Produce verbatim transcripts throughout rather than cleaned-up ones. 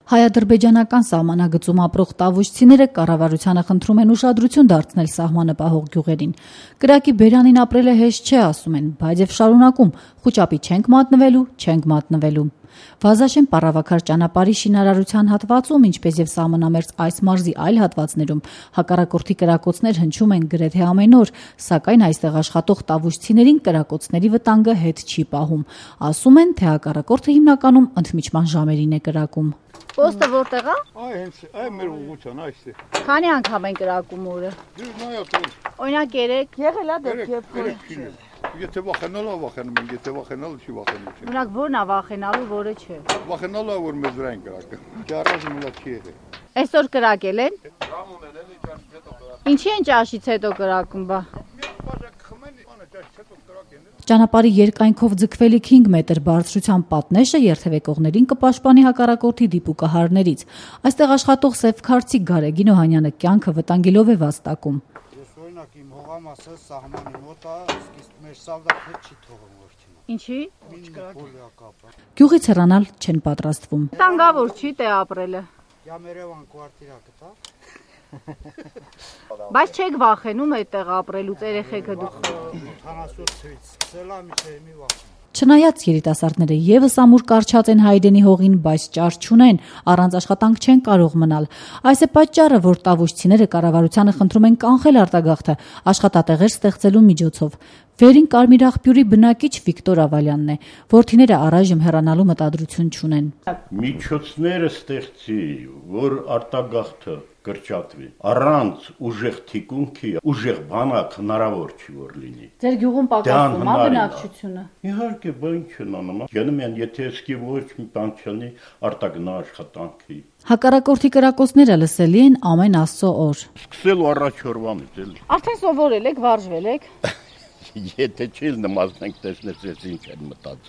Հայ-ադրբեջանական սահմանագծում ապրող տավուշցիները կառավարությանը խնդրում են ուշադրություն դարձնել սահմանը պահող գյուղերին։ Կրակի բերանին ապրելը հեշտ չէ, ասում են, բայց եւ շարունակում՝ խուճապի չենք մատնվելու, չենք մատնվելու։ Վազաշեն պարավաքար ճանապարհի շինարարության հատվածում, ինչպես եւ սահմանամերձ այս մարզի այլ հատվածներում, հակառակորդի կրակոցներ հնչում են գրեթե ամեն օր, սակայն այստեղ աշխատող տավուշցիներին կրակոցների վտանգը հետ չի պահում։ Ասում են, թե հակառակորդը հիմնականում ընդմիջման ժամերին է կրակում։ Ոստը որտեղ է։ Այ հենց այ մեր ուղղության այստեղ։ Քանի անգամ են կրակում օրը։ Դու նայած։ Օրինակ երեք եղել է դեպք երբ Եթե վախենալը վախենում են, եթե վախենալը չի վախենում։ Օրինակ որն է վախենալու, որը չէ։ Վախենալը որ մեզ վրա են կրակը։ Ճարաժը մնա չի եղել։ Այսօր կրակել են։ Ինչի են ճաշից հետո կրակում, բա։ Ճանապարհի երկայնքով ձգվելիք հինգ մետր բարձրության պատնեշը երթևեկողներին կպաշտպանի հակառակորդի դիպուկահարներից։ Այստեղ աշխատող Սևքարցի Գարեգին Օհանյանը կյանքը վտանգելով է վաստակում։ Ես օրինակ իմ հողամասը սահմանի մոտ է, իսկ մեր սալդատը չի թողում ոչինչ։ Ինչի։ Գյուղից հեռանալ չեն պատրաստվում։ Տանգավոր չի տե ապրելը։ Յամերևան կվարտիրա կտա։ Բայց չեք վախենում այդտեղ ապրելուց, երեխեքը դուք։ Հանասոցից սկսելա միջև մի վախ։ Չնայած երիտասարդները եւս ամուր կարճած են հայրենի հողին, բայց ճար չունեն, առանց աշխատանք չեն կարող մնալ։ Այս է պատճառը, որ տավուշցիները կառավարությանը խնդրում են կանխել արտագաղթը աշխատատեղեր ստեղծելու միջոցով։ Վերին Կարմիր աղբյուրի բնակիչ Վիկտոր Ավալյանն է, որդիները առայժմ հեռանալու մտադրություն չունեն։ Միջոցները ստեղծի, որ արտագաղթը կրճատվի։ Առանց ուժեղ թիկունքի, ուժեղ բանակ հնարավոր չի որ լինի։ Ձեր գյուղում պակասում է բնակչությունը։ Իհարկե, բան չնանում։ Գնում են, եթե էսկի ոչ մի բան չլինի, արտագնա աշխատանքի։ Հակառակորդի կրակոցները լսելի են ամեն Աստծո օր։ Սկսելու առաջ օրվանից էլի։ Արդեն սովորել եք, վարժվել եք։ Եթե չի նմազենք տեսնես, ես ինչ են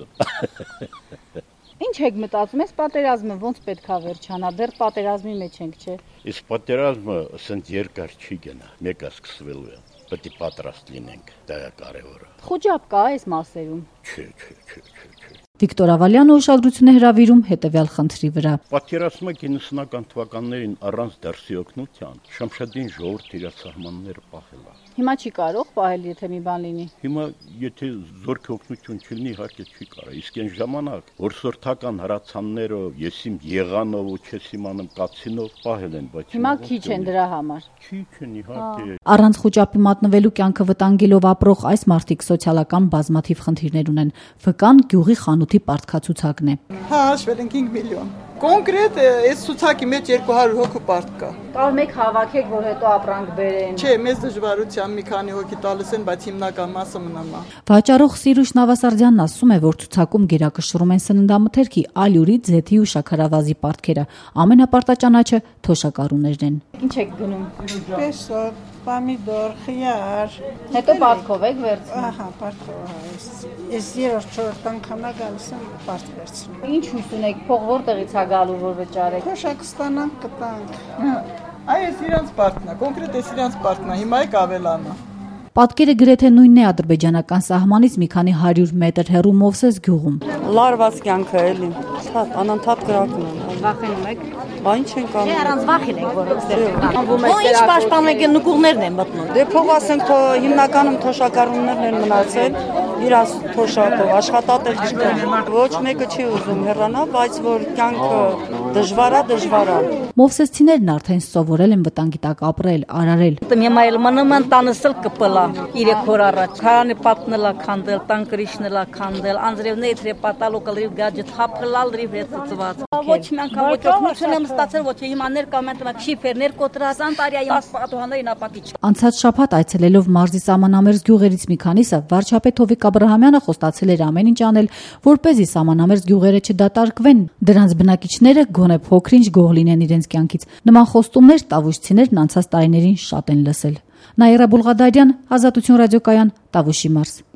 մտածում։ Ինչ եք մտածում, այս պատերազմը ոնց պետք է վերջանա, դեռ պատերազմի մեջ ենք, չէ։ Այս պատերազմը ասենք երկար չի գնա, մեկը սկսվելու է, պետք է պատրաստ լինենք, դա է կարևորը։ Խոճապ կա այս մասերում։ Չէ, չէ, չէ, չէ, չէ։ Վիկտոր Ավալյանը ուշադրություն է հրավիրում հետևյալ խնդրի վրա։ Պատերազմը կինսնական թվականներին առանց դրսի օգնության Շամշադին ժողովուրդ իր սահմանները պահել է։ Հիմա չի կարող պահել, եթե մի բան լինի։ Հիմա եթե զորքի օգնություն չլինի, իհարկե չի կարող։ Իսկ այն ժամանակ, որ սորթական հրացաններով, ես իմ եղանով ու չես իմանում կացինով պահել են, բայց հիմա քիչ են դրա համար։ Քիչ են, իհարկե։ Առանց խոճապի մատնվելու կյանքը վտանգելով ապրող այս մարդիկ սոցիալական բազմաթիվ խնդիրներ ունեն։ Վկան գյուղի խանութի պարտքացուցակն է։ Հա, հաշվել ենք հինգ միլիոն։ Կոնկրետ այս ցուցակի մեջ երկու հարյուր հոգու պարտ կա։ Տալ մեկ հավաքեք, որ հետո ապրանք բերեն։ Չէ, մեծ դժվարությամբ մի քանի հոգի տալիս են, բայց հիմնական մասը մնում է։ Վաճառող Սիրուշ Նավասարդյանն ասում է, որ ցուցակում գերակշռում են սննդամթերքի, ալյուրի, ձեթի ու շաքարավազի պարտքերը։ Ամենապարտաճանաչը թոշակառուներն են։ Ինչ եք գնում։ Պեսո, պամիդոր, խիար։ Հետո պարտքով եք վերցնում։ Ահա, պարտքով։ Ես երրորդ չորրորդ անգամ գալիս եմ պարտ վերցնում։ Ինչ հույս ունեք, փող որտեղից է գալու, որ վճարեք։ Թոշակ ստանանք, կտանք։ Այս իրանց պարտն է, կոնկրետ այս իրանց պարտն է, հիմա եք ավելանա։ Պատկերը գրեթե նույնն է ադրբեջանական սահմանից մի քանի հարյուր մետր հեռու Մովսես գյուղում։ Լարված կյանքը էլի։ Անընդհատ կրակում են։ Վախենում եք։ Բա ինչ են կանում։ Չէ, առանց վախին եք, որ ստեղծում։ Ո ինչ պաշտպանեք, նկուղներն են մտնում։ Դե փող ասենք, թո հիմնականում թոշակառուներն են մնացել, իրաց թոշակով աշխատատեղ չկա։ Ոչ մեկը չի ուզում հեռանալ, բայց որ կյանքը դժվար է, դժվար է։ Մովսեսցիներն արդեն սովորել են վտանգի տակ ապրել, արարել։ Հիմա էլ մնում են տանսել կպլա երեք օր առաջ։ Քարանի պատնելա քանդել, տան կրիշնելա քանդել, անձրևներ թրե պատալու կլրիվ գաջը թափլալ լրիվ հետ ծծված։ Ոչ մի անգամ ոչ օգնություն եմ ստացել, ոչ հիմա ներկամենտ շիֆերներ կոտրած, անտարիայի պատուհաններին ապակիչ։ Անցած շաբաթ այցելելով մարզի սահմանամերձ գյուղերից մի քանիսը վարչապետ Հովիկ Աբրահամյանը խոստացել էր ամեն ինչ անել, որպեսզի սահմանամերձ գյուղերը չդատարկվեն, դրանց բնակիչները գոնե փոքրինչ գոհ լինեն իրենց կյանքից։ Նման խոստումներ տավուշցիներն անցած տարիներին շատ են լսել։ Նաիրա Բուլղադարյան, Ազատություն ռադիոկայան, Տավուշի մարզ։